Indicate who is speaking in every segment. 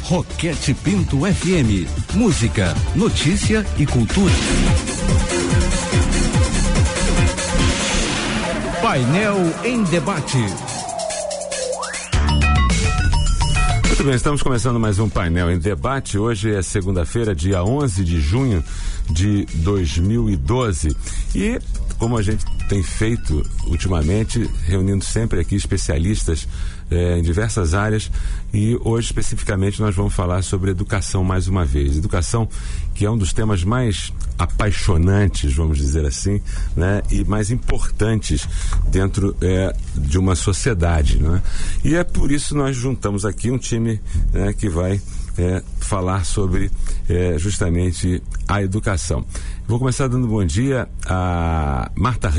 Speaker 1: Roquete Pinto FM. Música, notícia e cultura. Painel em debate.
Speaker 2: Muito bem, estamos começando mais um Painel em Debate. Hoje é segunda-feira, dia 11 de junho de 2012. E, como a gente tem feito ultimamente, reunindo sempre aqui especialistas em diversas áreas, e hoje especificamente nós vamos falar sobre educação mais uma vez. Educação, que é um dos temas mais apaixonantes, vamos dizer assim, né, e mais importantes dentro de uma sociedade, né? E é por isso nós juntamos aqui um time, né, que vai falar sobre justamente a educação. Vou começar dando bom dia a Marta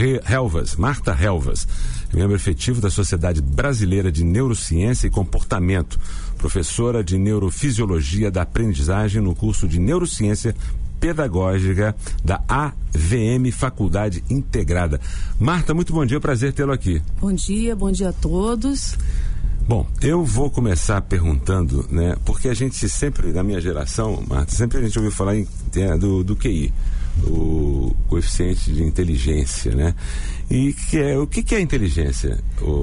Speaker 2: Helvas, membro efetivo da Sociedade Brasileira de Neurociência e Comportamento, professora de Neurofisiologia da Aprendizagem no curso de Neurociência Pedagógica da AVM Faculdade Integrada. Marta, muito bom dia, prazer tê-lo aqui.
Speaker 3: Bom dia a todos.
Speaker 2: Bom, eu vou começar perguntando, né, porque a gente sempre, na minha geração, Marta, sempre a gente ouviu falar do QI, o coeficiente de inteligência, né? E o que é inteligência,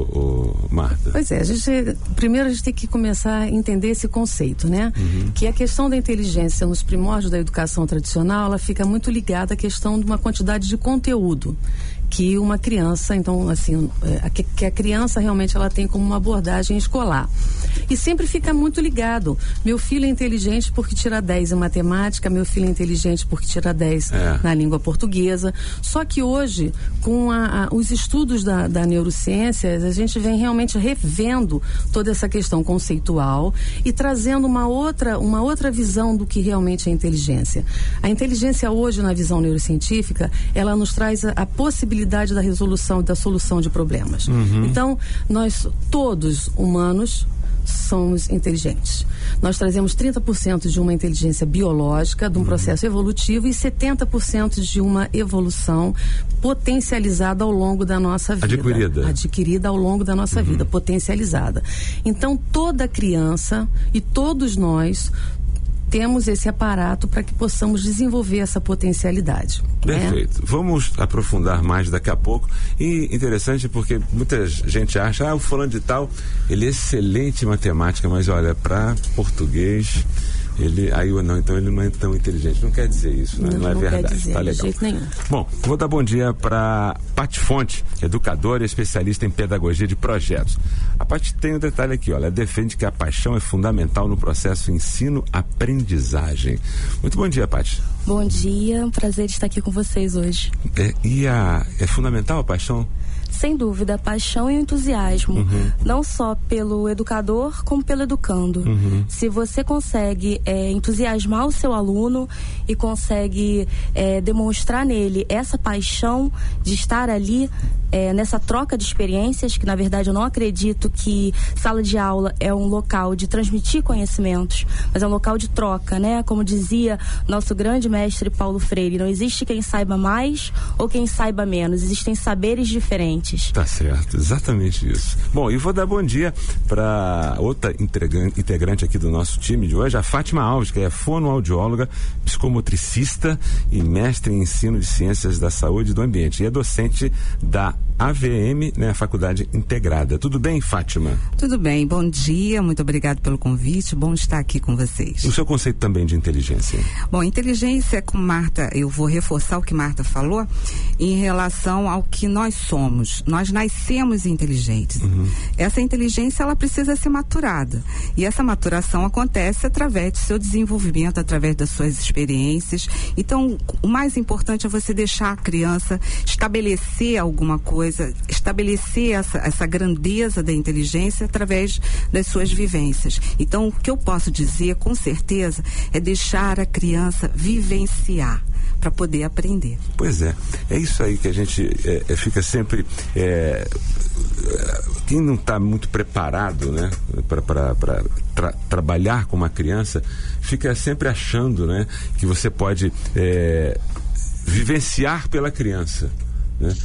Speaker 2: Marta?
Speaker 3: Pois é, primeiro a gente tem que começar a entender esse conceito, né? Uhum. Que a questão da inteligência nos primórdios da educação tradicional, ela fica muito ligada à questão de uma quantidade de conteúdo que uma criança, então, assim, que a criança realmente ela tem como uma abordagem escolar. E sempre fica muito ligado. Meu filho é inteligente porque tira 10 em matemática, meu filho é inteligente porque tira 10 na língua portuguesa. Só que hoje, com os estudos da neurociência, a gente vem realmente revendo toda essa questão conceitual e trazendo uma outra visão do que realmente é inteligência. A inteligência hoje, na visão neurocientífica, ela nos traz a possibilidade da resolução, da solução de problemas. Uhum. Então, nós todos humanos somos inteligentes. Nós trazemos 30% de uma inteligência biológica, de um processo evolutivo, e 70% de uma evolução potencializada ao longo da nossa vida. Adquirida ao longo da nossa vida, potencializada. Então, toda criança e todos nós temos esse aparato para que possamos desenvolver essa potencialidade.
Speaker 2: Perfeito. Vamos aprofundar mais daqui a pouco. E interessante porque muita gente acha, o fulano de tal, ele é excelente em matemática, mas olha, para português, então ele não é tão inteligente. Não quer dizer isso, né? Não é verdade.
Speaker 3: Quer dizer,
Speaker 2: tá legal.
Speaker 3: De jeito nenhum.
Speaker 2: Bom, vou dar bom dia para Paty Fonte, educadora e especialista em pedagogia de projetos. A Paty tem um detalhe aqui, ela defende que a paixão é fundamental no processo ensino-aprendizagem. Muito bom dia, Paty.
Speaker 4: Bom dia, um prazer estar aqui com vocês hoje.
Speaker 2: É fundamental a paixão?
Speaker 4: Sem dúvida, a paixão e o entusiasmo, não só pelo educador, como pelo educando. Se você consegue entusiasmar o seu aluno e consegue demonstrar nele essa paixão de estar ali nessa troca de experiências, que na verdade eu não acredito que sala de aula é um local de transmitir conhecimentos, mas é um local de troca, né? Como dizia nosso grande mestre Paulo Freire, não existe quem saiba mais ou quem saiba menos, existem saberes diferentes.
Speaker 2: Tá certo, exatamente isso. Bom, e vou dar bom dia para outra integrante aqui do nosso time de hoje, a Fátima Alves, que é fonoaudióloga, psicomotricista e mestre em ensino de ciências da saúde e do ambiente, e é docente da AVM, né, a Faculdade Integrada. Tudo bem, Fátima?
Speaker 5: Tudo bem, bom dia, muito obrigado pelo convite, bom estar aqui com vocês.
Speaker 2: O seu conceito também de inteligência?
Speaker 5: Bom, inteligência, com Marta, eu vou reforçar o que Marta falou em relação ao que nós somos. Nós nascemos inteligentes. Essa inteligência, ela precisa ser maturada. E essa maturação acontece através do seu desenvolvimento, através das suas experiências. Então, o mais importante é você deixar a criança estabelecer alguma coisa, estabelecer essa grandeza da inteligência através das suas vivências. Então, o que eu posso dizer, com certeza, é deixar a criança vivenciar para poder aprender.
Speaker 2: Pois é isso aí que a gente fica sempre quem não está muito preparado, né, para trabalhar com uma criança, fica sempre achando, né, que você pode vivenciar pela criança, né?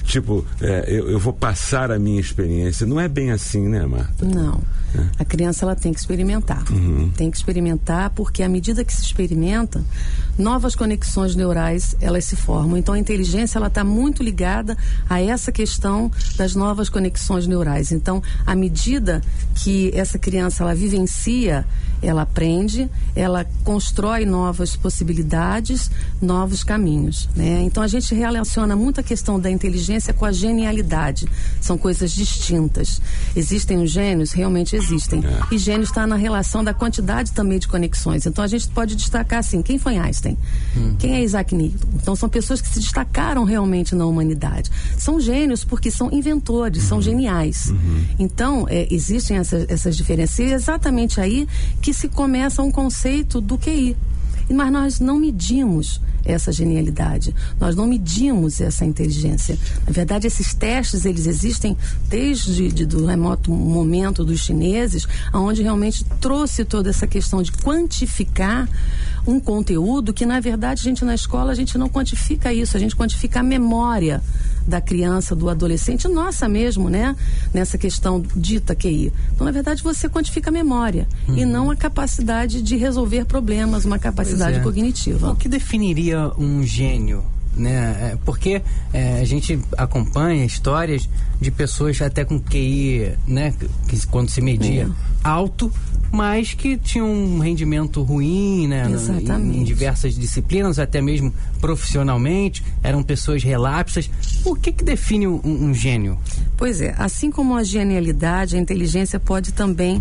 Speaker 2: tipo, eu vou passar a minha experiência. Não é bem assim, né, Marta?
Speaker 3: Não. A criança, ela tem que experimentar. Tem que experimentar, porque à medida que se experimenta, novas conexões neurais, elas se formam. Então, a inteligência, ela está muito ligada a essa questão das novas conexões neurais. Então, à medida que essa criança, ela vivencia, ela aprende, ela constrói novas possibilidades, novos caminhos, né? Então, a gente relaciona muito a questão da inteligência com a genialidade. São coisas distintas. Existem os gênios? Realmente existem. E gênio está na relação da quantidade também de conexões. Então, a gente pode destacar assim, quem foi Einstein? Quem é Isaac Newton? Então, são pessoas que se destacaram realmente na humanidade. São gênios porque são inventores, são geniais. Então, existem essas diferenças. E é exatamente aí que se começa um conceito do QI. Mas nós não medimos essa genialidade, nós não medimos essa inteligência. Na verdade, esses testes, eles existem desde do remoto momento dos chineses, onde realmente trouxe toda essa questão de quantificar um conteúdo que, na verdade, na escola, a gente não quantifica isso, a gente quantifica a memória da criança, do adolescente, nossa mesmo, né? Nessa questão dita QI. Então, na verdade, você quantifica a memória e não a capacidade de resolver problemas, uma capacidade cognitiva.
Speaker 6: O que definiria um gênio? Né? Porque a gente acompanha histórias de pessoas até com QI, né? Que quando se media alto, mas que tinham um rendimento ruim, né? Em diversas disciplinas, até mesmo profissionalmente, eram pessoas relapsas. O que define um gênio?
Speaker 3: Pois é, assim como a genialidade, a inteligência pode também,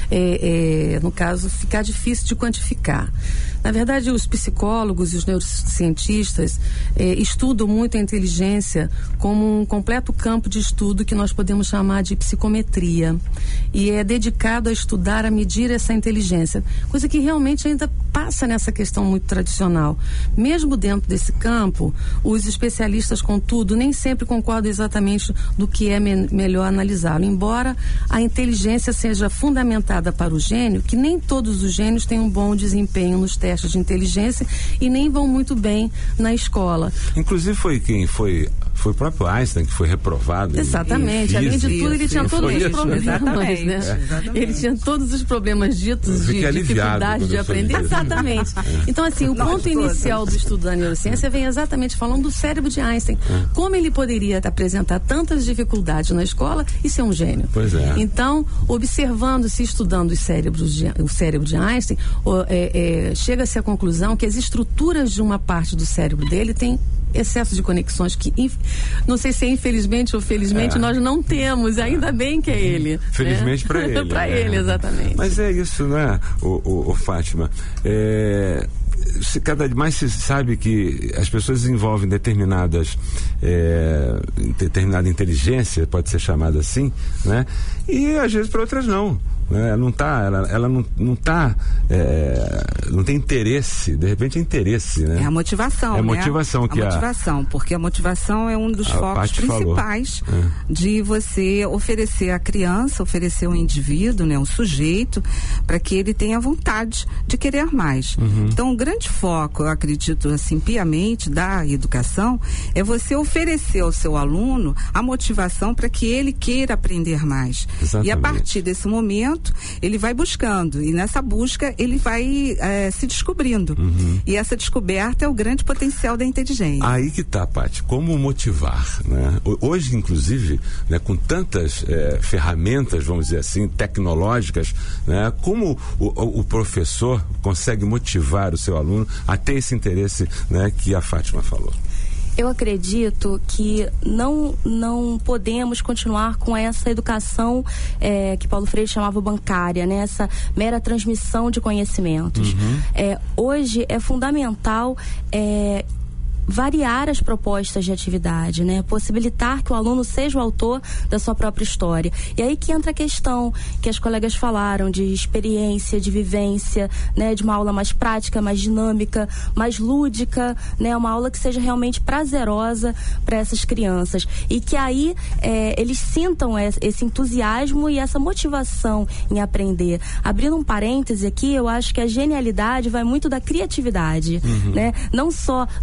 Speaker 3: no caso, ficar difícil de quantificar. Na verdade, os psicólogos e os neurocientistas estudam muito a inteligência como um completo campo de estudo que nós podemos chamar de psicometria. E é dedicado a estudar, a medir essa inteligência. Coisa que realmente ainda passa nessa questão muito tradicional. Mesmo dentro desse campo, os especialistas, contudo, nem sempre concordam exatamente do que é melhor analisá-lo. Embora a inteligência seja fundamentada para o gênio, que nem todos os gênios têm um bom desempenho nos testes de inteligência e nem vão muito bem na escola.
Speaker 2: Inclusive foi o próprio Einstein que foi reprovado.
Speaker 3: Exatamente. Além de tudo, ele tinha todos os problemas.
Speaker 5: Exatamente.
Speaker 3: Né? Ele tinha todos os problemas ditos de dificuldade de aprender. Exatamente. Então, assim, o ponto inicial do estudo da neurociência vem exatamente falando do cérebro de Einstein. Como ele poderia apresentar tantas dificuldades na escola e ser um gênio?
Speaker 2: Pois é.
Speaker 3: Então, observando-se, estudando o cérebro de Einstein, chega-se à conclusão que as estruturas de uma parte do cérebro dele têm excesso de conexões que, não sei se é infelizmente ou felizmente, nós não temos, ainda bem que é ele.
Speaker 2: Felizmente, né? Para ele.
Speaker 3: Para ele, exatamente.
Speaker 2: Mas é isso, né, o Fátima? Cada vez mais se sabe que as pessoas desenvolvem determinada inteligência, pode ser chamada assim, né? E às vezes para outras não. Ela não tem interesse, de repente é interesse, né?
Speaker 5: É a motivação,
Speaker 2: é a motivação,
Speaker 5: né? Porque a motivação é um dos focos principais de você oferecer à criança, oferecer ao indivíduo, né, um sujeito, para que ele tenha vontade de querer mais. Então, o grande foco, eu acredito assim, piamente, da educação, é você oferecer ao seu aluno a motivação para que ele queira aprender mais. Exatamente. E a partir desse momento, ele vai buscando, e nessa busca ele vai se descobrindo. E essa descoberta é o grande potencial da inteligência.
Speaker 2: Aí que tá, Paty, como motivar, né? Hoje, inclusive, né, com tantas ferramentas, vamos dizer assim, tecnológicas, né, como o professor consegue motivar o seu aluno a ter esse interesse, né, que a Fátima falou?
Speaker 4: Eu acredito que não podemos continuar com essa educação que Paulo Freire chamava bancária, né? Essa mera transmissão de conhecimentos. Hoje é fundamental variar as propostas de atividade, né? Possibilitar que o aluno seja o autor da sua própria história. E aí que entra a questão que as colegas falaram de experiência, de vivência, né? De uma aula mais prática, mais dinâmica, mais lúdica, né? Uma aula que seja realmente prazerosa para essas crianças. E que aí eles sintam esse entusiasmo e essa motivação em aprender. Abrindo um parêntese aqui, eu acho que a genialidade vai muito da criatividade, né? Não só do nível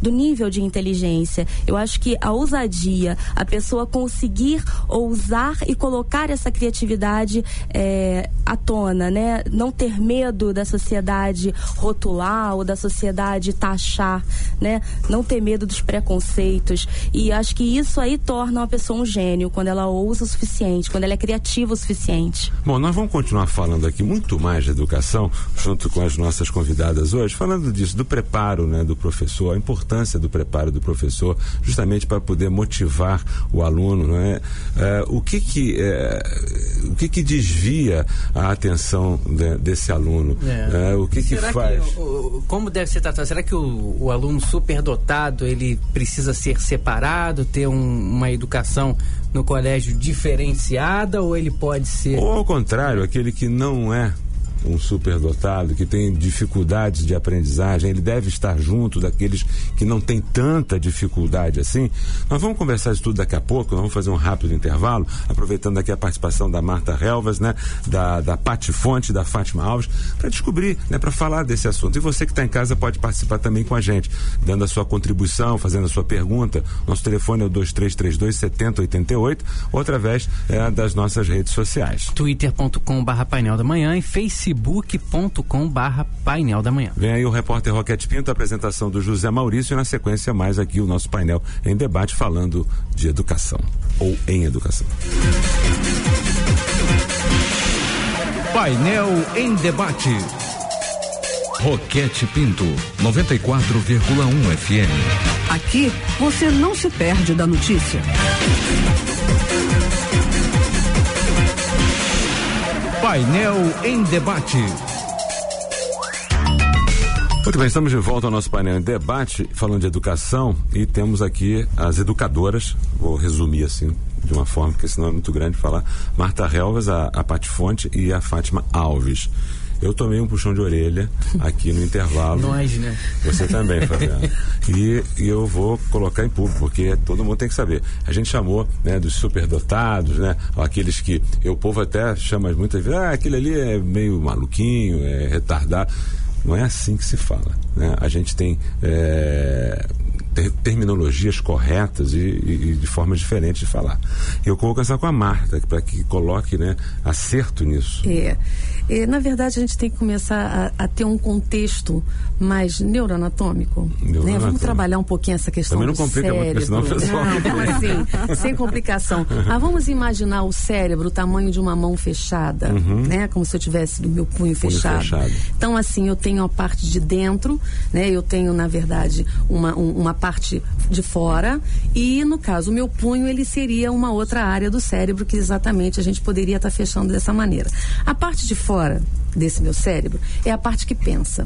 Speaker 4: de inteligência. Eu acho que a ousadia, a pessoa conseguir ousar e colocar essa criatividade à tona, né? Não ter medo da sociedade rotular ou da sociedade taxar, né? Não ter medo dos preconceitos. E acho que isso aí torna uma pessoa um gênio, quando ela ousa o suficiente, quando ela é criativa o suficiente.
Speaker 2: Bom, nós vamos continuar falando aqui muito mais de educação, junto com as nossas convidadas hoje, falando disso, do preparo, né, do professor, a importância do preparo do professor, justamente para poder motivar o aluno, né? O que desvia a atenção desse aluno? O que faz?
Speaker 6: Como deve ser tratado? Será que o aluno superdotado, ele precisa ser separado, ter uma educação no colégio diferenciada, ou ele pode ser...
Speaker 2: Ou ao contrário, aquele que não é um superdotado, que tem dificuldades de aprendizagem, ele deve estar junto daqueles que não têm tanta dificuldade assim. Nós vamos conversar isso tudo daqui a pouco, nós vamos fazer um rápido intervalo, aproveitando aqui a participação da Marta Helvas, né, da Pati Fonte, da Fátima Alves, para descobrir, né, para falar desse assunto. E você que está em casa pode participar também com a gente, dando a sua contribuição, fazendo a sua pergunta. Nosso telefone é o 2332-7088, ou através das nossas redes sociais.
Speaker 6: twitter.com/painel da manhã e facebook.com/painel da manhã.
Speaker 2: Vem aí o repórter Roquete Pinto, a apresentação do José Maurício, e na sequência mais aqui o nosso painel em debate falando de educação, ou em educação.
Speaker 1: Painel em debate. Roquete Pinto, 94,1 FM.
Speaker 7: Aqui você não se perde da notícia.
Speaker 1: Painel em debate.
Speaker 2: Muito bem, estamos de volta ao nosso painel em debate, falando de educação, e temos aqui as educadoras, vou resumir assim, de uma forma, porque senão é muito grande falar, Marta Helvas, a Pati Fonte e a Fátima Alves. Eu tomei um puxão de orelha aqui no intervalo.
Speaker 6: Nós, né?
Speaker 2: Você também, Fabiana. E eu vou colocar em público, porque todo mundo tem que saber. A gente chamou, né, dos superdotados, né? Aqueles que o povo até chama muitas vezes, aquele ali é meio maluquinho, é retardado. Não é assim que se fala, né? A gente tem terminologias corretas e de formas diferentes de falar. Eu vou conversar com a Marta para que coloque, né, acerto nisso.
Speaker 3: Na verdade, a gente tem que começar a ter um contexto mais neuroanatômico. Né? Vamos trabalhar um pouquinho essa questão do cérebro. Também não complica muito, senão o pessoal... Não, vamos assim, sem complicação. Mas vamos imaginar o cérebro, o tamanho de uma mão fechada, né? Como se eu tivesse o meu punho fechado. Então, assim, eu tenho a parte de dentro, né? Eu tenho, na verdade, uma parte de fora, e, no caso, o meu punho, ele seria uma outra área do cérebro que exatamente a gente poderia estar fechando dessa maneira. A parte de fora desse meu cérebro é a parte que pensa.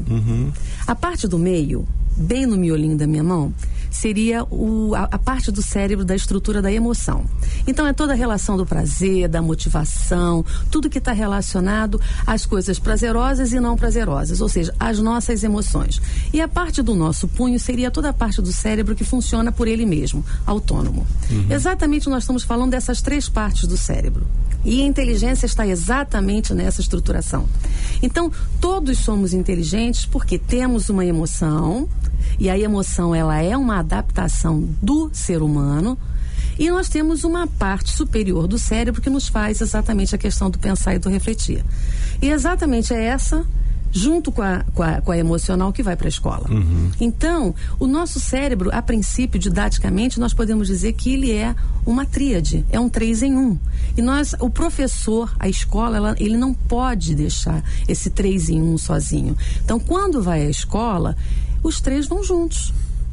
Speaker 3: A parte do meio, bem no miolinho da minha mão, seria a parte do cérebro da estrutura da emoção. Então é toda a relação do prazer, da motivação, tudo que está relacionado às coisas prazerosas e não prazerosas, ou seja, às nossas emoções. E a parte do nosso punho seria toda a parte do cérebro que funciona por ele mesmo, autônomo. Exatamente, nós estamos falando dessas três partes do cérebro. E a inteligência está exatamente nessa estruturação. Então, todos somos inteligentes porque temos uma emoção, e a emoção, ela é uma adaptação do ser humano, e nós temos uma parte superior do cérebro que nos faz exatamente a questão do pensar e do refletir. E exatamente é essa, junto com a emocional, que vai para a escola. Então, o nosso cérebro, a princípio, didaticamente, nós podemos dizer que ele é uma tríade, é um 3 em 1. E o professor, a escola, ele não pode deixar esse 3 em 1 sozinho. Então, quando vai à escola, os três vão juntos.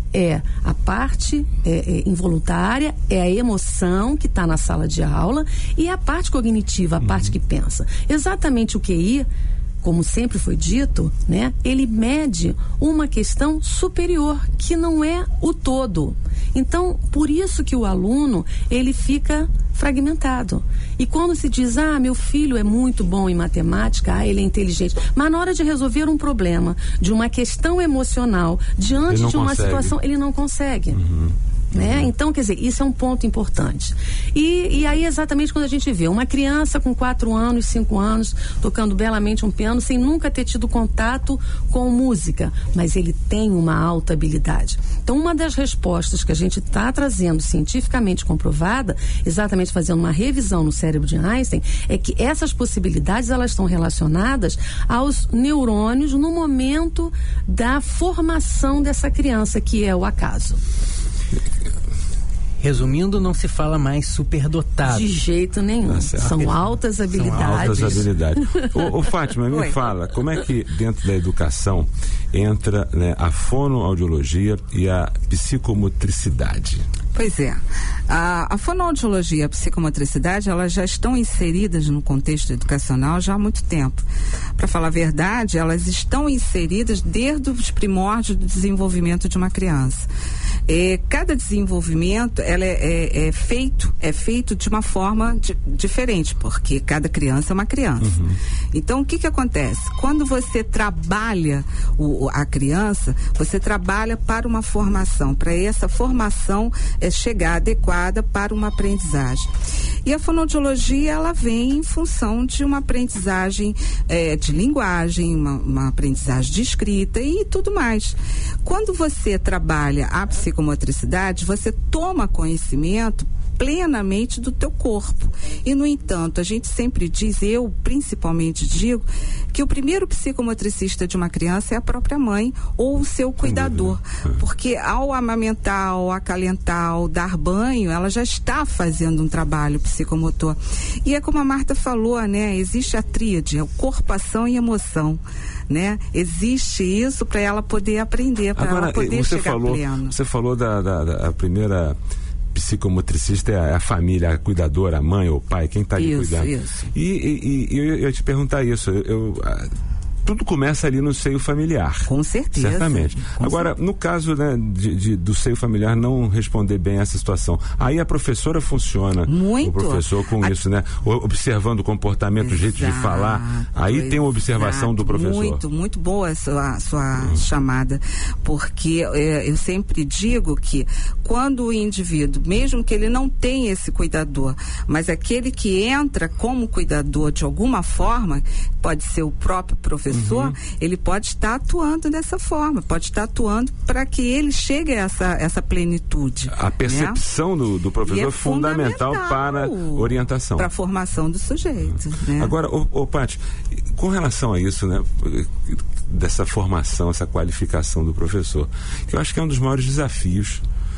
Speaker 3: É a parte involuntária, é a emoção que está na sala de aula, e a parte cognitiva, a parte que pensa. Exatamente o QI, como sempre foi dito, né, ele mede uma questão superior, que não é o todo. Então, por isso que o aluno, ele fica fragmentado. E quando se diz, meu filho é muito bom em matemática, ele é inteligente, mas na hora de resolver um problema, de uma questão emocional, diante de uma situação, ele não consegue. né? Então, quer dizer, isso é um ponto importante. E aí, exatamente quando a gente vê uma criança com 4 anos, 5 anos, tocando belamente um piano, sem nunca ter tido contato com música, mas ele tem uma alta habilidade. Então, uma das respostas que a gente está trazendo cientificamente comprovada, exatamente fazendo uma revisão no cérebro de Einstein, é que essas possibilidades, elas estão relacionadas aos neurônios no momento da formação dessa criança, que é o acaso.
Speaker 6: Resumindo, não se fala mais superdotado.
Speaker 3: De jeito nenhum. São altas habilidades.
Speaker 2: São altas habilidades. Ô Fátima, me fala, como é que dentro da educação entra, né, a fonoaudiologia e a psicomotricidade?
Speaker 5: Pois é. A fonoaudiologia e a psicomotricidade, elas já estão inseridas no contexto educacional já há muito tempo. Para falar a verdade, elas estão inseridas desde os primórdios do desenvolvimento de uma criança. Cada desenvolvimento ela é feito de uma forma diferente, porque cada criança é uma criança. Então, o que acontece? Quando você trabalha a criança, você trabalha para uma formação, para essa formação chegar adequada para uma aprendizagem. E a fonoaudiologia, ela vem em função de uma aprendizagem de linguagem, uma aprendizagem de escrita e tudo mais. Quando você trabalha a psicomotricidade, você toma conhecimento plenamente do teu corpo. E, no entanto, a gente sempre diz, eu principalmente digo, que o primeiro psicomotricista de uma criança é a própria mãe ou o seu cuidador. Porque ao amamentar, ao acalentar, ao dar banho, ela já está fazendo um trabalho psicomotor. E é como a Marta falou, né? Existe a tríade, o corpo, ação e emoção. Né? Existe isso para ela poder aprender, para ela poder chegar pleno.
Speaker 2: Você falou da primeira psicomotricista, é a família, a cuidadora, a mãe ou o pai, quem está ali cuidando. Isso. E eu ia te perguntar isso, tudo começa ali no seio familiar.
Speaker 5: Com certeza.
Speaker 2: Certamente. Agora, no caso, né, do seio familiar não responder bem a essa situação, aí a professora funciona.
Speaker 5: Muito.
Speaker 2: O professor com isso, né? Observando o comportamento, o jeito de falar. Aí tem uma observação do professor.
Speaker 5: Muito boa a sua chamada. Porque eu sempre digo que quando o indivíduo, mesmo que ele não tenha esse cuidador, mas aquele que entra como cuidador de alguma forma, pode ser o próprio professor, ele pode estar atuando dessa forma, pode estar atuando para que ele chegue a essa plenitude.
Speaker 2: A percepção, né, do professor é fundamental para a orientação.
Speaker 5: Para a formação do sujeito. Né?
Speaker 2: Agora, Paty, com relação a isso, né, dessa formação, essa qualificação do professor, que eu acho que é um dos maiores desafios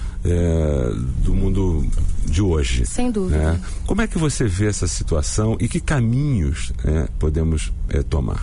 Speaker 2: do mundo de hoje.
Speaker 4: Sem dúvida.
Speaker 2: Né? Como é que você vê essa situação e que caminhos podemos tomar?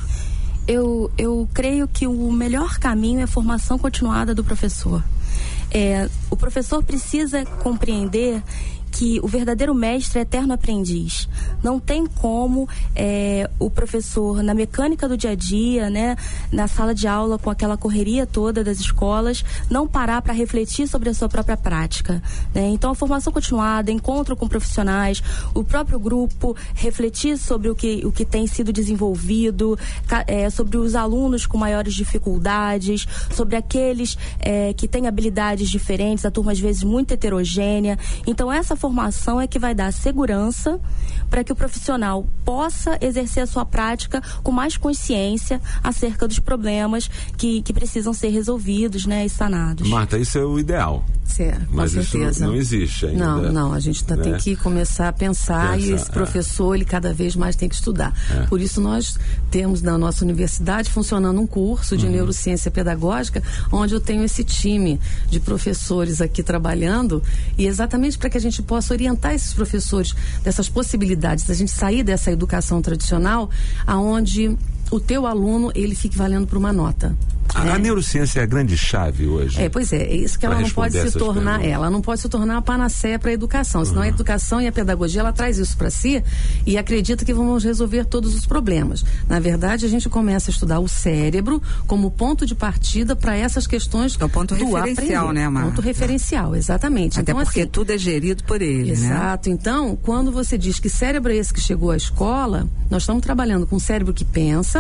Speaker 4: Eu creio que o melhor caminho é a formação continuada do professor. O professor precisa compreender que o verdadeiro mestre é eterno aprendiz. Não tem como o professor, na mecânica do dia a dia, né, na sala de aula, com aquela correria toda das escolas, não parar para refletir sobre a sua própria prática. Né? Então, a formação continuada, encontro com profissionais, o próprio grupo, refletir sobre o que tem sido desenvolvido, sobre os alunos com maiores dificuldades, sobre aqueles que têm habilidades diferentes, a turma às vezes muito heterogênea. Então, essa formação é que vai dar segurança para que o profissional possa exercer a sua prática com mais consciência acerca dos problemas que precisam ser resolvidos, né, e sanados.
Speaker 2: Marta, isso é o ideal. Mas
Speaker 3: com certeza.
Speaker 2: Isso não existe ainda.
Speaker 3: Não, a gente tem que começar a pensar e esse professor, ele cada vez mais tem que estudar. Por isso nós temos na nossa universidade funcionando um curso de neurociência pedagógica, onde eu tenho esse time de professores aqui trabalhando, e exatamente para que a gente possa orientar esses professores dessas possibilidades, da gente sair dessa educação tradicional, aonde o teu aluno, ele fique valendo por uma nota.
Speaker 2: A neurociência é a grande chave hoje.
Speaker 3: Pois é isso que ela não pode se tornar, ela não pode se tornar a panaceia para a educação, senão a educação e a pedagogia, ela traz isso para si e acredita que vamos resolver todos os problemas. Na verdade, a gente começa a estudar o cérebro como ponto de partida para essas questões do
Speaker 5: ponto referencial,
Speaker 3: aprender.
Speaker 5: Né, Marta?
Speaker 3: Ponto referencial, exatamente.
Speaker 5: Até
Speaker 3: então,
Speaker 5: porque
Speaker 3: assim,
Speaker 5: tudo é gerido por ele,
Speaker 3: exato. Então, quando você diz que cérebro é esse que chegou à escola, nós estamos trabalhando com um cérebro que pensa,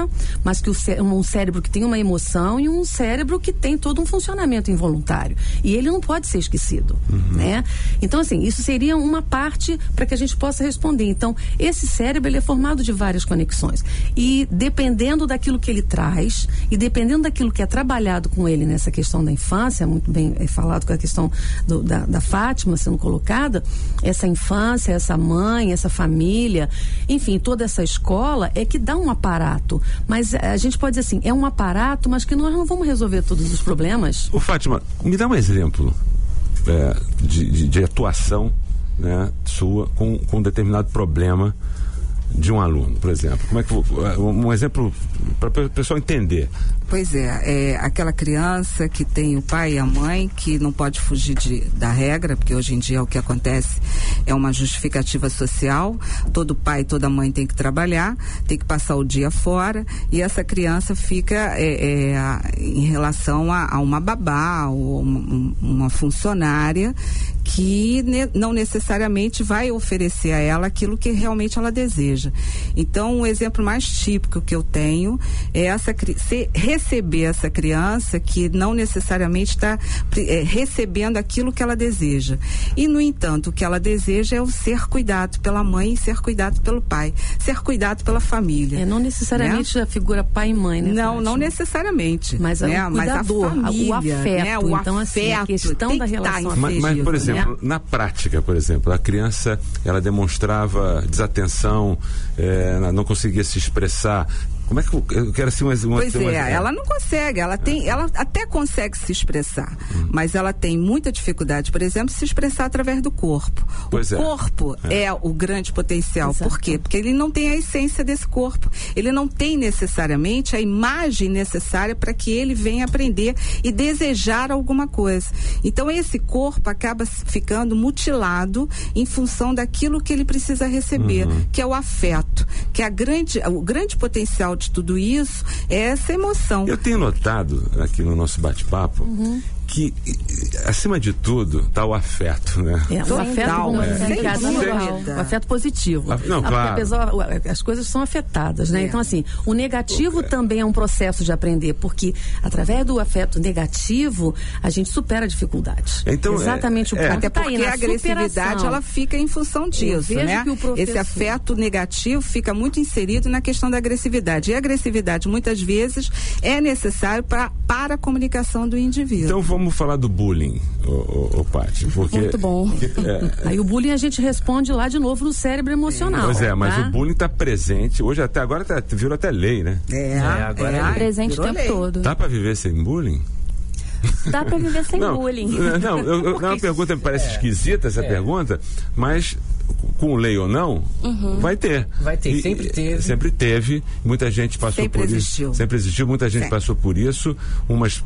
Speaker 3: pensa, mas que um cérebro que tem uma emoção e um cérebro que tem todo um funcionamento involuntário. E ele não pode ser esquecido, né? Então, assim, isso seria uma parte para que a gente possa responder. Então, esse cérebro, ele é formado de várias conexões. E dependendo daquilo que ele traz e dependendo daquilo que é trabalhado com ele nessa questão da infância, muito bem falado com a questão da Fátima sendo colocada, essa infância, essa mãe, essa família, enfim, toda essa escola é que dá um aparato. Mas a gente pode dizer assim, é um aparato, mas que nós não vamos resolver todos os problemas.
Speaker 2: Ô Fátima, me dá um exemplo de atuação, né, sua com um determinado problema de um aluno, por exemplo. Como é que um exemplo para o pessoal entender?
Speaker 5: Pois é aquela criança que tem o pai e a mãe que não pode fugir da regra, porque hoje em dia o que acontece é uma justificativa social, todo pai e toda mãe tem que trabalhar, tem que passar o dia fora, e essa criança fica em relação a uma babá ou uma funcionária que não necessariamente vai oferecer a ela aquilo que realmente ela deseja. Então, o exemplo mais típico que eu tenho é receber essa criança que não necessariamente está recebendo aquilo que ela deseja. E, no entanto, o que ela deseja é o ser cuidado pela mãe, ser cuidado pelo pai, ser cuidado pela família.
Speaker 3: Não necessariamente, né, a figura pai e mãe, né?
Speaker 5: Não necessariamente.
Speaker 3: Mas, né?
Speaker 5: Mas a família,
Speaker 3: o afeto.
Speaker 5: Né? O
Speaker 3: então,
Speaker 5: afeto,
Speaker 3: assim, a questão da relação
Speaker 2: mas, por exemplo, na prática, por exemplo, a criança, ela demonstrava desatenção, não conseguia se expressar. Como é que eu quero assim
Speaker 5: ela não consegue, ela até consegue se expressar, mas ela tem muita dificuldade, por exemplo, se expressar através do corpo. O corpo é o grande potencial. Exato. Por quê? Porque ele não tem a essência desse corpo, ele não tem necessariamente a imagem necessária para que ele venha aprender e desejar alguma coisa. Então esse corpo acaba ficando mutilado em função daquilo que ele precisa receber, que é o afeto, que é o grande potencial de tudo isso é essa emoção.
Speaker 2: Eu tenho notado aqui no nosso bate-papo que, acima de tudo, está o afeto, né?
Speaker 3: O afeto positivo.
Speaker 2: Claro.
Speaker 3: As coisas são afetadas, né? Então, assim, o negativo também é um processo de aprender, porque através do afeto negativo, a gente supera dificuldades.
Speaker 2: Então,
Speaker 5: exatamente o ponto. Até porque a agressividade, ela fica em função disso, né? Esse afeto negativo fica muito inserido na questão da agressividade. E a agressividade, muitas vezes, é necessário para a comunicação do indivíduo.
Speaker 2: Então, vamos falar do bullying, Paty, porque...
Speaker 3: Muito bom. Aí o bullying a gente responde lá de novo no cérebro emocional.
Speaker 2: Pois mas o bullying está presente, hoje até agora virou até lei, né?
Speaker 4: Agora é presente o tempo todo.
Speaker 2: Dá para viver sem bullying?
Speaker 4: Dá para viver sem bullying.
Speaker 2: Não, uma pergunta me parece esquisita essa pergunta, mas com lei ou não, vai ter.
Speaker 6: Vai ter, sempre teve.
Speaker 2: Sempre teve, muita gente passou por isso. Sempre existiu, muita gente passou por isso, umas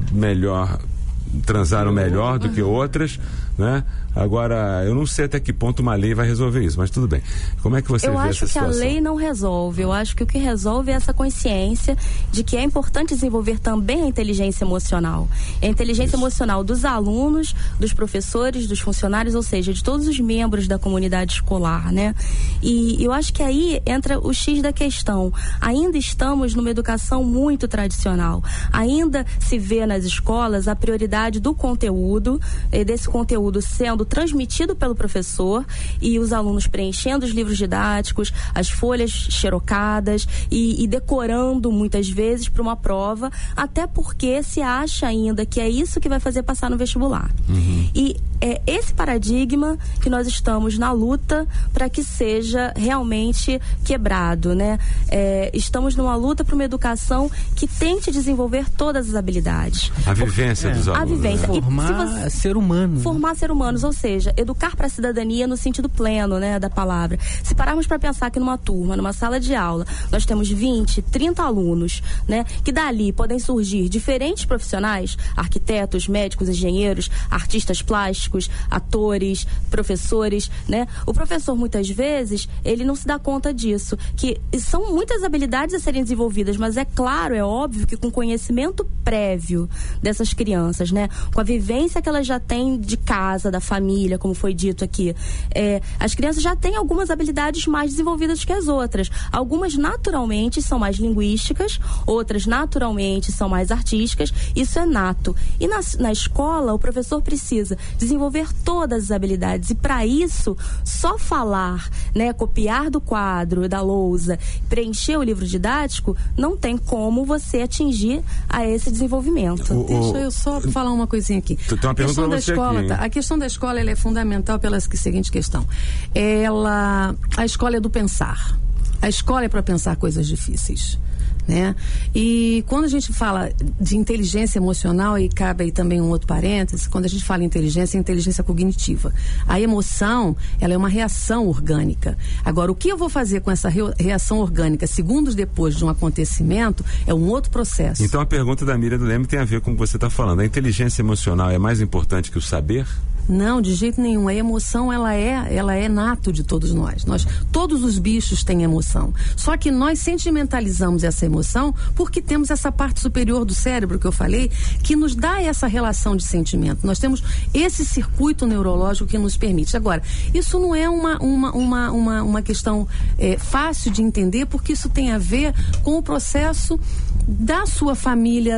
Speaker 2: transaram melhor do que outras, né? Agora, eu não sei até que ponto uma lei vai resolver isso, mas tudo bem. Como é que você vê essa situação?
Speaker 4: Eu acho que a lei não resolve. Eu acho que o que resolve é essa consciência de que é importante desenvolver também a inteligência emocional. A inteligência emocional dos alunos, dos professores, dos funcionários, ou seja, de todos os membros da comunidade escolar, né? E eu acho que aí entra o X da questão. Ainda estamos numa educação muito tradicional. Ainda se vê nas escolas a prioridade do conteúdo, desse conteúdo sendo transmitido pelo professor e os alunos preenchendo os livros didáticos, as folhas xerocadas e decorando muitas vezes para uma prova, até porque se acha ainda que é isso que vai fazer passar no vestibular. E é esse paradigma que nós estamos na luta para que seja realmente quebrado, né? Estamos numa luta para uma educação que tente desenvolver todas as habilidades.
Speaker 2: A vivência dos alunos.
Speaker 4: A vivência.
Speaker 6: Formar ser humano.
Speaker 4: Formar ser humanos, ou seja, educar para a cidadania no sentido pleno, né, da palavra. Se pararmos para pensar que numa turma, numa sala de aula, nós temos 20, 30 alunos, né, que dali podem surgir diferentes profissionais, arquitetos, médicos, engenheiros, artistas plásticos, atores, professores, né? O professor, muitas vezes, ele não se dá conta disso, que são muitas habilidades a serem desenvolvidas, mas é claro, é óbvio que com conhecimento prévio dessas crianças, né, com a vivência que elas já têm de casa, casa, da família, como foi dito aqui. As crianças já têm algumas habilidades mais desenvolvidas que as outras. Algumas naturalmente são mais linguísticas, outras naturalmente são mais artísticas. Isso é nato. E na escola, o professor precisa desenvolver todas as habilidades. E para isso, só falar, né, copiar do quadro, da lousa, preencher o livro didático, não tem como você atingir a esse desenvolvimento.
Speaker 3: Deixa eu só falar uma coisinha aqui.
Speaker 2: Tem uma pergunta pra você aqui,
Speaker 3: a questão da escola, ela é fundamental pela seguinte questão. A escola é do pensar. A escola é para pensar coisas difíceis, né? E quando a gente fala de inteligência emocional, e cabe aí também um outro parêntese, quando a gente fala em inteligência, é inteligência cognitiva. A emoção, ela é uma reação orgânica. Agora, o que eu vou fazer com essa reação orgânica segundos depois de um acontecimento é um outro processo.
Speaker 2: Então a pergunta da Miriam do Leme tem a ver com o que você está falando. A inteligência emocional é mais importante que o saber?
Speaker 3: Não, de jeito nenhum. A emoção, ela é nato de todos nós. Todos os bichos têm emoção. Só que nós sentimentalizamos essa emoção porque temos essa parte superior do cérebro que eu falei, que nos dá essa relação de sentimento. Nós temos esse circuito neurológico que nos permite. Agora, isso não é uma questão fácil de entender, porque isso tem a ver com o processo da sua família,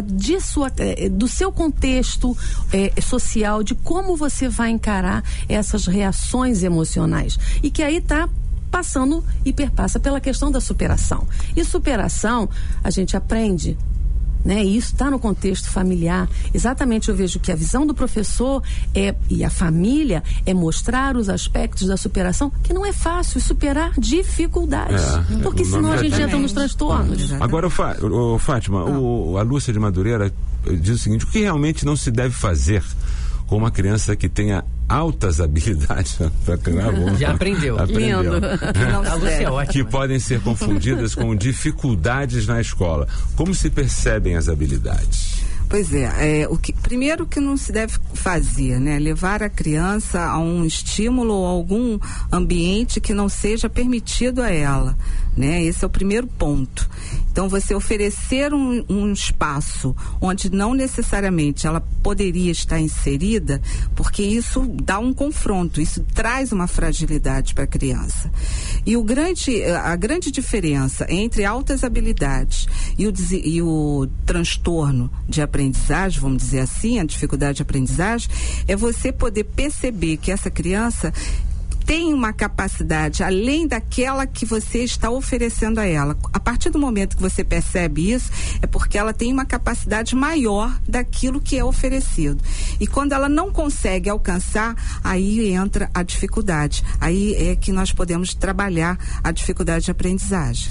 Speaker 3: do seu contexto social, de como você vai encarar essas reações emocionais. E que aí está passando e perpassa pela questão da superação. E superação, a gente aprende, né? E isso está no contexto familiar. Exatamente, eu vejo que a visão do professor e a família é mostrar os aspectos da superação, que não é fácil superar dificuldades. Porque senão a gente entra nos transtornos.
Speaker 2: Agora, Fátima, a Lúcia de Madureira diz o seguinte: o que realmente não se deve fazer com uma criança que tenha altas habilidades?
Speaker 6: Já aprendeu.
Speaker 3: Lindo.
Speaker 6: A Lúcia é ótima.
Speaker 2: Que podem ser confundidas com dificuldades na escola. Como se percebem as habilidades?
Speaker 5: Pois primeiro que não se deve fazer, né? Levar a criança a um estímulo ou algum ambiente que não seja permitido a ela, né? Esse é o primeiro ponto. Então, você oferecer um espaço onde não necessariamente ela poderia estar inserida, porque isso dá um confronto, isso traz uma fragilidade para a criança. E a grande diferença entre altas habilidades e o transtorno de aprendizagem, vamos dizer assim, a dificuldade de aprendizagem, é você poder perceber que essa criança tem uma capacidade além daquela que você está oferecendo a ela. A partir do momento que você percebe isso, é porque ela tem uma capacidade maior daquilo que é oferecido. E quando ela não consegue alcançar, aí entra a dificuldade. Aí é que nós podemos trabalhar a dificuldade de aprendizagem.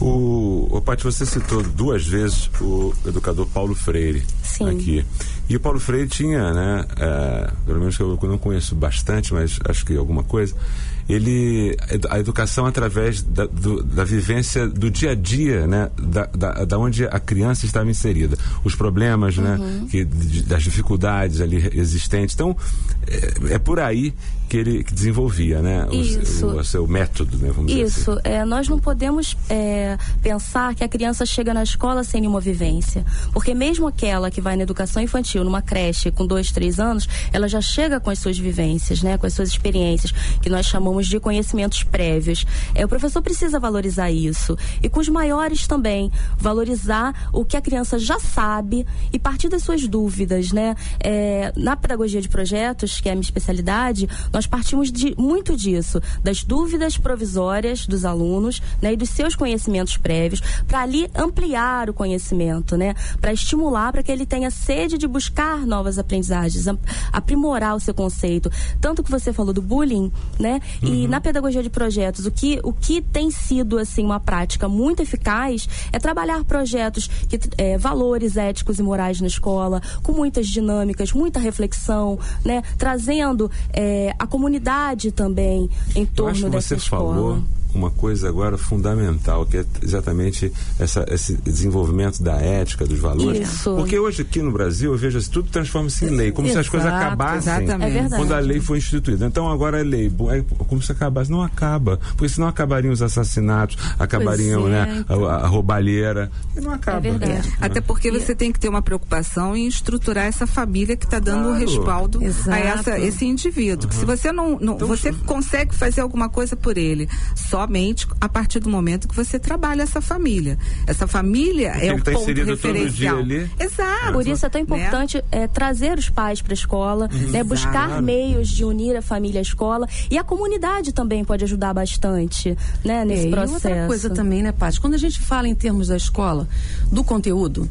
Speaker 2: Paty, você citou 2 vezes o educador Paulo Freire.
Speaker 4: Sim. Aqui.
Speaker 2: E o Paulo Freire tinha, né, pelo menos que eu não conheço bastante, mas acho que alguma coisa, a educação através da vivência do dia a dia, né, da onde a criança estava inserida, os problemas, né, das dificuldades ali existentes. Então, é por aí que ele desenvolvia, né, o seu método, né, vamos dizer assim.
Speaker 4: Nós não podemos pensar que a criança chega na escola sem nenhuma vivência, porque mesmo aquela que vai na educação infantil, numa creche com 2, 3 anos, ela já chega com as suas vivências, né, com as suas experiências, que nós chamamos de conhecimentos prévios. O professor precisa valorizar isso, e com os maiores também, valorizar o que a criança já sabe e partir das suas dúvidas, né. Na pedagogia de projetos, que é a minha especialidade, nós partimos muito disso, das dúvidas provisórias dos alunos, né, e dos seus conhecimentos prévios, para ali ampliar o conhecimento, né, para estimular, para que ele tenha sede de buscar novas aprendizagens, aprimorar o seu conceito. Tanto que você falou do bullying, né, e na pedagogia de projetos, o que tem sido, assim, uma prática muito eficaz é trabalhar projetos, valores éticos e morais na escola, com muitas dinâmicas, muita reflexão, né, trazendo a comunidade também em torno dessa escola.
Speaker 2: Falou uma coisa agora fundamental, que é exatamente esse desenvolvimento da ética, dos valores.
Speaker 4: Isso.
Speaker 2: Porque hoje aqui no Brasil eu vejo assim, tudo transforma-se em lei, como se as coisas acabassem quando a lei foi instituída. Então agora é lei, como se acabasse. Não acaba, porque senão acabariam os assassinatos, acabariam a roubalheira, e não acaba.
Speaker 5: Até porque você tem que ter uma preocupação em estruturar essa família que está dando respaldo a esse indivíduo. Se você você consegue fazer alguma coisa por ele somente a partir do momento que você trabalha essa família. Essa família é o ponto referencial. Exato.
Speaker 4: Por isso é tão importante trazer os pais para a escola, buscar meios de unir a família à escola, e a comunidade também pode ajudar bastante, né, nesse processo.
Speaker 3: E outra coisa também, né, Paty? Quando a gente fala em termos da escola, do conteúdo,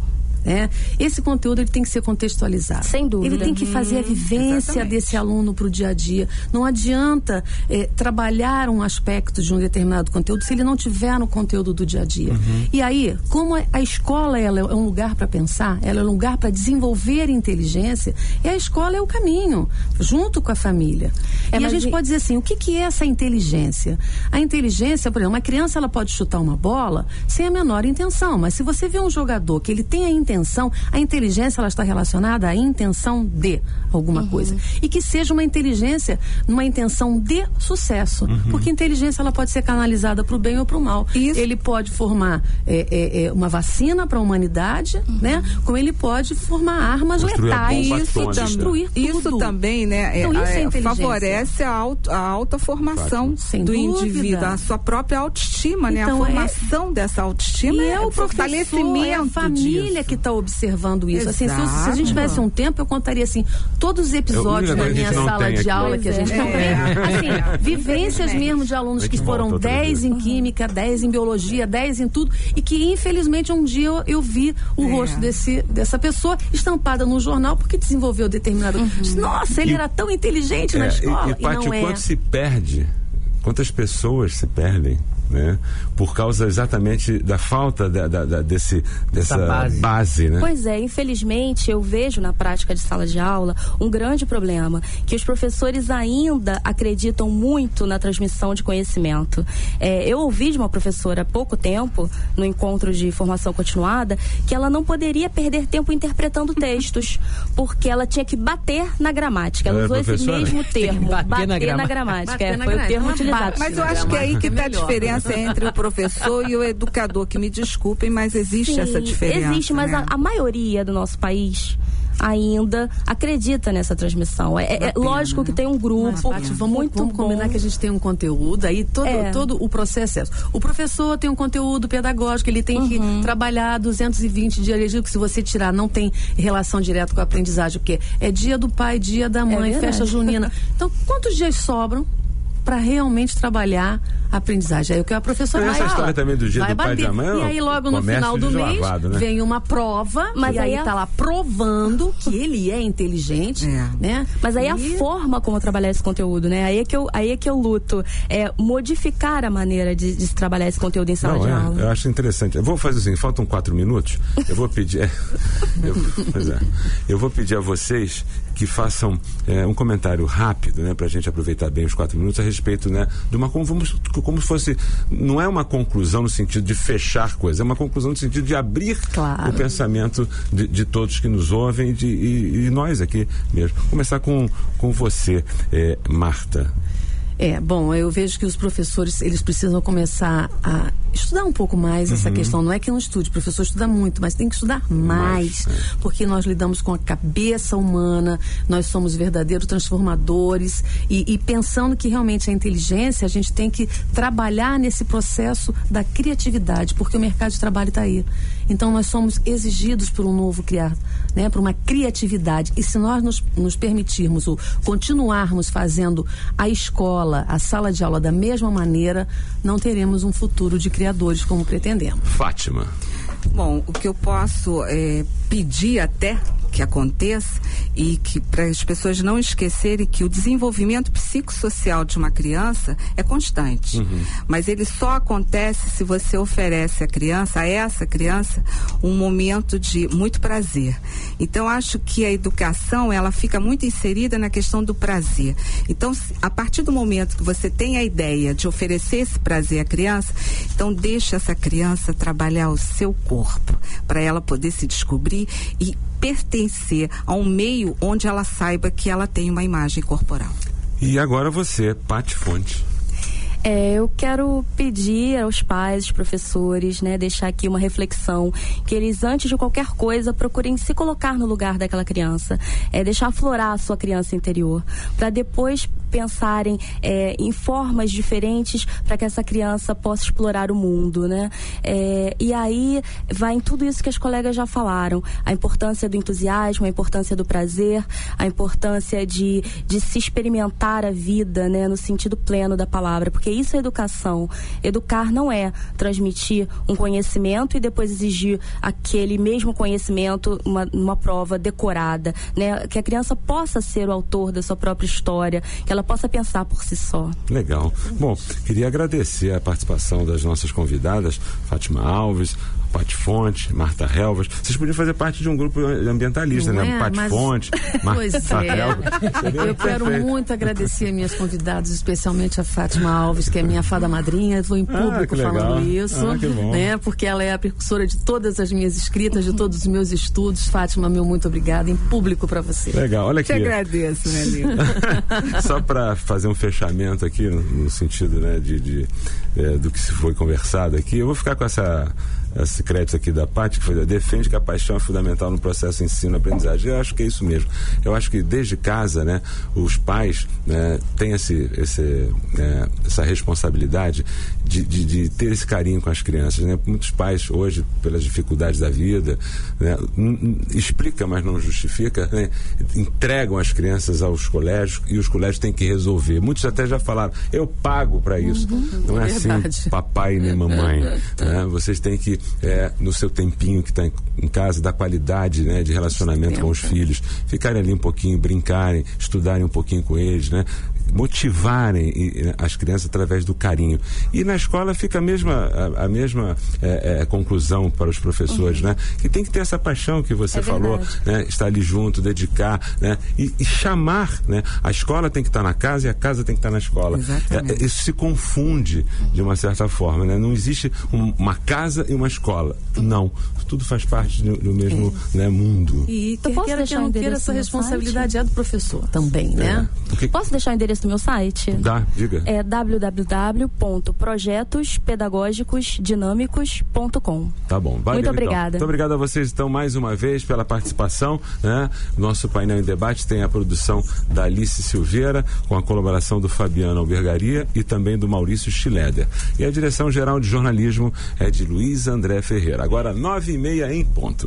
Speaker 3: esse conteúdo ele tem que ser contextualizado.
Speaker 4: Sem dúvida.
Speaker 3: Ele tem que fazer a vivência desse aluno para o dia a dia. Não adianta trabalhar um aspecto de um determinado conteúdo se ele não tiver no conteúdo do dia a dia. E aí, como a escola ela é um lugar para pensar, ela é um lugar para desenvolver inteligência, e a escola é o caminho, junto com a família. E a gente pode dizer assim, o que é essa inteligência? A inteligência, por exemplo, uma criança ela pode chutar uma bola sem a menor intenção, mas se você vê um jogador que ele tem a inteligência ela está relacionada à intenção de alguma coisa, e que seja uma inteligência numa intenção de sucesso, porque a inteligência ela pode ser canalizada para o bem ou para o mal. Ele pode formar uma vacina para a humanidade, né? Como ele pode formar armas letais, destruir tudo.
Speaker 5: Isso também, né? Então, favorece a alta formação do indivíduo, a sua própria autoestima, né? A formação dessa autoestima
Speaker 3: e
Speaker 5: o fortalecimento,
Speaker 3: é a família que está observando isso. Assim, se a gente tivesse um tempo, eu contaria assim, todos os episódios da minha sala de aula que a gente não tem. Assim, vivências mesmo de alunos que foram 10 em química, 10 em biologia, 10 em tudo, e que infelizmente um dia eu vi o rosto dessa pessoa estampada no jornal porque desenvolveu determinado... Nossa, ele era tão inteligente na escola.
Speaker 2: E Paty, quanto se perde, quantas pessoas se perdem, né? Por causa exatamente da falta dessa base, né?
Speaker 4: Pois é, infelizmente eu vejo na prática de sala de aula um grande problema, que os professores ainda acreditam muito na transmissão de conhecimento. Eu ouvi de uma professora há pouco tempo, no encontro de formação continuada, que ela não poderia perder tempo interpretando textos, porque ela tinha que bater na gramática. Ela usou esse mesmo termo, bater na gramática. Foi o termo utilizado.
Speaker 5: Mas eu acho que é aí que está a diferença entre o professor e o educador, que me desculpem, mas existe essa diferença.
Speaker 4: Existe, mas a maioria do nosso país ainda acredita nessa transmissão. Lógico que tem um grupo.
Speaker 3: Mas, Paty, vamos combinar que a gente tem um conteúdo, aí todo o processo. O professor tem um conteúdo pedagógico, ele tem que trabalhar 220 dias, que se você tirar, não tem relação direta com a aprendizagem, porque é dia do pai, dia da mãe, festa junina. Então, quantos dias sobram para realmente trabalhar a aprendizagem? Aí o que a professora vai
Speaker 2: essa história também do dia do pai e da mãe.
Speaker 3: E aí logo no final do mês, né? Vem uma prova, mas aí tá lá provando que ele é inteligente, né?
Speaker 4: Mas aí a forma como trabalhar esse conteúdo, né? Aí é que eu luto, modificar a maneira de se trabalhar esse conteúdo em sala de aula.
Speaker 2: Eu acho interessante. Eu vou fazer assim, faltam 4 minutos. Eu vou pedir eu vou pedir a vocês que façam um comentário rápido, né, pra gente aproveitar bem os 4 minutos a respeito, né, de uma como se fosse, não é uma conclusão no sentido de fechar coisas, é uma conclusão no sentido de abrir o pensamento de todos que nos ouvem e nós aqui mesmo. Começar com você, Marta.
Speaker 3: Bom, eu vejo que os professores, eles precisam começar a estudar um pouco mais essa questão. Não é que não estude, o professor estuda muito, mas tem que estudar mais, porque nós lidamos com a cabeça humana, nós somos verdadeiros transformadores e pensando que realmente a inteligência, a gente tem que trabalhar nesse processo da criatividade, porque o mercado de trabalho está aí. Então nós somos exigidos por um novo criar, né, por uma criatividade, e se nós nos permitirmos ou continuarmos fazendo a escola, a sala de aula da mesma maneira, não teremos um futuro de criadores como pretendemos.
Speaker 2: Fátima.
Speaker 5: Bom, o que eu posso pedir até que aconteça e que para as pessoas não esquecerem que o desenvolvimento psicossocial de uma criança é constante, mas ele só acontece se você oferece a essa criança um momento de muito prazer. Então acho que a educação ela fica muito inserida na questão do prazer. Então a partir do momento que você tem a ideia de oferecer esse prazer à criança, então deixa essa criança trabalhar o seu corpo para ela poder se descobrir e pertencer a um meio onde ela saiba que ela tem uma imagem corporal.
Speaker 2: E agora você, Paty Fonte.
Speaker 4: Eu quero pedir aos pais, aos professores, né, deixar aqui uma reflexão, que eles, antes de qualquer coisa, procurem se colocar no lugar daquela criança, deixar aflorar a sua criança interior, para depois pensarem em formas diferentes para que essa criança possa explorar o mundo, né? E aí vai em tudo isso que as colegas já falaram, a importância do entusiasmo, a importância do prazer, a importância de se experimentar a vida, né, no sentido pleno da palavra, porque isso é educação. Educar não é transmitir um conhecimento e depois exigir aquele mesmo conhecimento numa prova decorada, né? Que a criança possa ser o autor da sua própria história, que ela possa pensar por si só.
Speaker 2: Legal. Bom, queria agradecer a participação das nossas convidadas, Fátima Alves, Paty Fonte, Marta Helvas. Vocês podiam fazer parte de um grupo ambientalista, né? Paty Fonte, Marta Helvas.
Speaker 3: Eu quero muito agradecer minhas convidadas, especialmente a Fátima Alves, que é minha fada madrinha. Estou em público falando isso, né? Porque ela é a precursora de todas as minhas escritas, de todos os meus estudos. Fátima, meu muito obrigada, em público para você.
Speaker 2: Legal, olha aqui.
Speaker 5: Te agradeço, meu amigo.
Speaker 2: Só para fazer um fechamento aqui, no sentido, né, do que se foi conversado aqui, eu vou ficar com esse crédito aqui da Paty, que foi: defende que a paixão é fundamental no processo de ensino-aprendizagem. Eu acho que é isso mesmo. Eu acho que desde casa, né, os pais, né, têm essa responsabilidade de ter esse carinho com as crianças, né? Muitos pais hoje, pelas dificuldades da vida, né, explica, mas não justifica, né, entregam as crianças aos colégios e os colégios têm que resolver. Muitos até já falaram: eu pago para isso. Não é verdade. Assim, papai nem mamãe, né? Vocês têm que, no seu tempinho que está em casa, dar qualidade, né, de relacionamento com os filhos, ficarem ali um pouquinho, brincarem, estudarem um pouquinho com eles, né? Motivarem as crianças através do carinho. E na escola fica a mesma conclusão para os professores, né? Que tem que ter essa paixão que você falou, né? Estar ali junto, dedicar, né? E chamar, né? A escola tem que estar na casa e a casa tem que estar na escola. Isso se confunde de uma certa forma, né? Não existe uma casa e uma escola. Não. Tudo faz parte do mesmo, né, mundo.
Speaker 3: E quem queira essa responsabilidade é do professor também, né?
Speaker 4: Posso deixar o endereço do meu site?
Speaker 2: Dá, diga.
Speaker 4: É www.projetospedagogicosdinamicos.com.
Speaker 2: Tá bom. Valeu,
Speaker 4: muito obrigada.
Speaker 2: Muito obrigado a vocês, então, mais uma vez pela participação, né? Nosso painel em debate tem a produção da Alice Silveira, com a colaboração do Fabiano Albergaria e também do Maurício Schileder. E a direção geral de jornalismo é de Luiz André Ferreira. Agora 9:30 em ponto.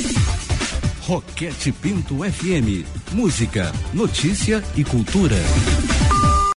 Speaker 1: Roquete Pinto FM. Música, notícia e cultura.